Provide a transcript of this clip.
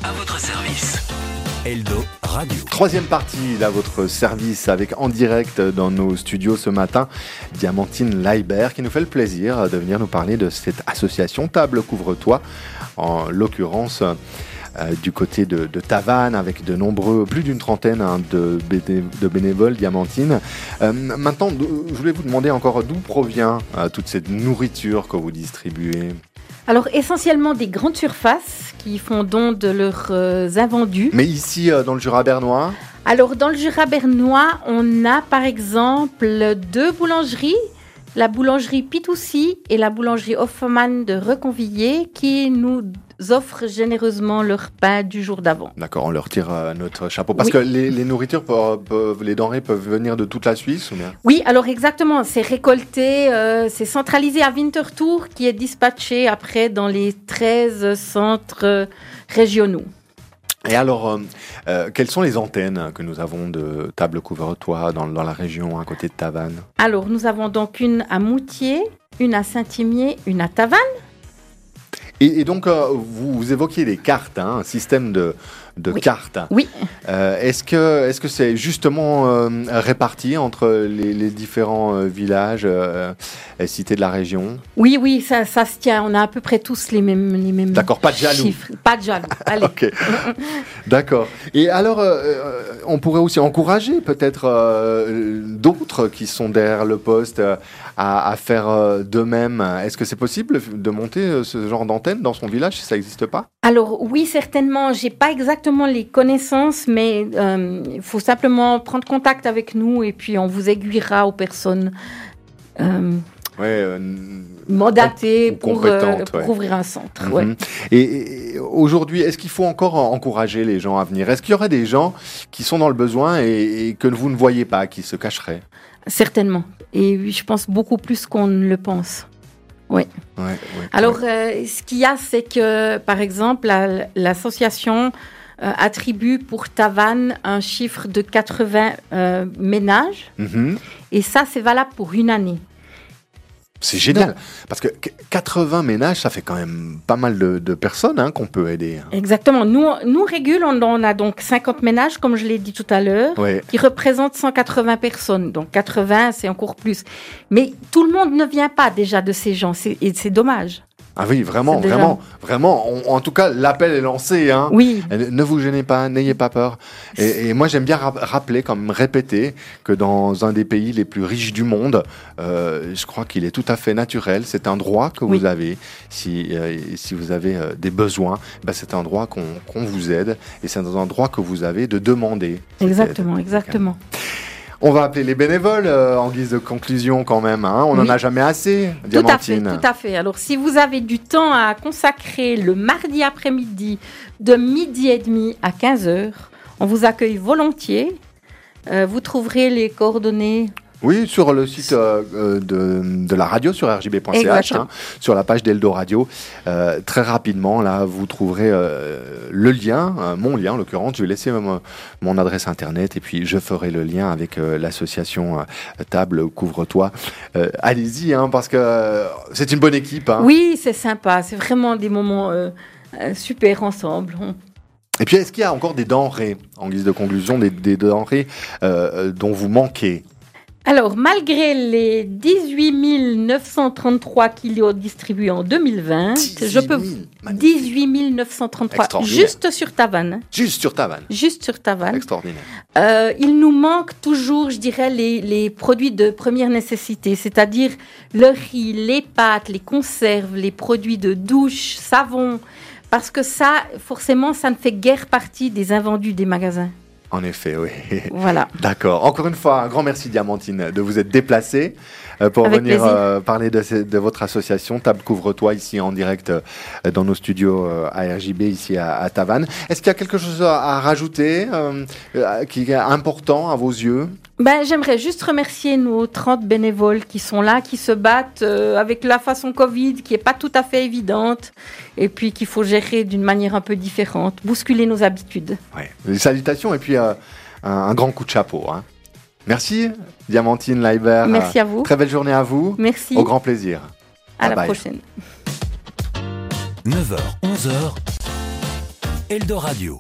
À votre service. Eldo Radio. Troisième partie à votre service avec en direct dans nos studios ce matin, Diamantine Laibert qui nous fait le plaisir de venir nous parler de cette association Table Couvre-toi, en l'occurrence du côté de Tavannes avec de nombreux, plus d'une trentaine de bénévoles, Diamantine. Maintenant, je voulais vous demander encore d'où provient toute cette nourriture que vous distribuez. Alors essentiellement des grandes surfaces qui font don de leurs invendus. Mais ici dans le Jura bernois? Alors dans le Jura bernois, on a par exemple 2 boulangeries, la boulangerie Pitoussi et la boulangerie Hoffmann de Reconvillé qui nous offrent généreusement leur pain du jour d'avant. D'accord, on leur tire notre chapeau. Parce que les nourritures, les denrées peuvent venir de toute la Suisse ou bien? Oui, alors exactement, c'est récolté, c'est centralisé à Winterthur qui est dispatché après dans les 13 centres régionaux. Et alors, quelles sont les antennes que nous avons de Table Couvre-toi dans la région à côté de Tavannes? Alors, nous avons donc une à Moutier, une à Saint-Imier, une à Tavannes. Et donc, vous évoquiez des cartes, un système de cartes. Oui. Est-ce que c'est justement réparti entre les différents villages et cités de la région? Oui, ça se tient. On a à peu près tous les mêmes D'accord, pas de jaloux. Chiffres. Pas de jaloux, allez. Ok, d'accord. Et alors, on pourrait aussi encourager peut-être d'autres qui sont derrière le poste à faire d'eux-mêmes. Est-ce que c'est possible de monter ce genre d'antenne dans son village si ça n'existe pas? Alors oui, certainement. J'ai pas exactement les connaissances, mais il faut simplement prendre contact avec nous et puis on vous aiguillera aux personnes mandatées pour ouvrir un centre. Mm-hmm. Ouais. Et aujourd'hui, est-ce qu'il faut encore encourager les gens à venir? Est-ce qu'il y aurait des gens qui sont dans le besoin et que vous ne voyez pas, qui se cacheraient? Certainement. Et je pense beaucoup plus qu'on ne le pense. Oui. Ouais, alors, ce qu'il y a, c'est que, par exemple, l'association attribue pour Tavannes un chiffre de 80 ménages. Mm-hmm. Et ça, c'est valable pour une année. C'est génial, parce que 80 ménages, ça fait quand même pas mal de personnes qu'on peut aider. Exactement. Nous Régule, on a donc 50 ménages, comme je l'ai dit tout à l'heure, qui représentent 180 personnes. Donc 80, c'est encore plus. Mais tout le monde ne vient pas déjà de ces gens, et c'est dommage. Ah oui, vraiment. En tout cas, l'appel est lancé. Oui. Ne vous gênez pas, n'ayez pas peur. Et moi, j'aime bien rappeler, quand même répéter, que dans un des pays les plus riches du monde, je crois qu'il est tout à fait naturel. C'est un droit que vous avez. Si vous avez des besoins, c'est un droit qu'on vous aide. Et c'est un droit que vous avez de demander. Exactement. On va appeler les bénévoles en guise de conclusion quand même. On n'en a jamais assez, Diamantine. Tout à fait. Alors, si vous avez du temps à consacrer le mardi après-midi de 12h30 à 15h, on vous accueille volontiers. Vous trouverez les coordonnées... Oui, sur le site de la radio sur rjb.ch, sur la page d'Eldo Radio. Très rapidement, là, vous trouverez le lien, mon lien en l'occurrence. Je vais laisser mon adresse internet et puis je ferai le lien avec l'association Table Couvre-toi. Allez-y, parce que c'est une bonne équipe. Oui, c'est sympa. C'est vraiment des moments super ensemble. Et puis, est-ce qu'il y a encore des denrées, en guise de conclusion, des denrées dont vous manquez? Alors, malgré les 18 933 kilos distribués en 2020, 18 933, juste sur Tavannes. Juste sur Tavannes. Extraordinaire. Il nous manque toujours, je dirais, les produits de première nécessité, c'est-à-dire le riz, les pâtes, les conserves, les produits de douche, savon, parce que ça, forcément, ça ne fait guère partie des invendus des magasins. En effet, oui. Voilà. D'accord. Encore une fois, un grand merci, Diamantine, de vous être déplacée pour venir parler de votre association Table Couvre-toi ici en direct dans nos studios à RJB ici à Tavannes. Est-ce qu'il y a quelque chose à rajouter qui est important à vos yeux? J'aimerais juste remercier nos 30 bénévoles qui sont là, qui se battent avec la façon Covid qui n'est pas tout à fait évidente et puis qu'il faut gérer d'une manière un peu différente, bousculer nos habitudes. Ouais. Des salutations et puis un grand coup de chapeau. Merci Diamantine Laibert. Merci à vous. Très belle journée à vous. Merci. Au grand plaisir. À la prochaine. 9h, 11h. Eldo Radio.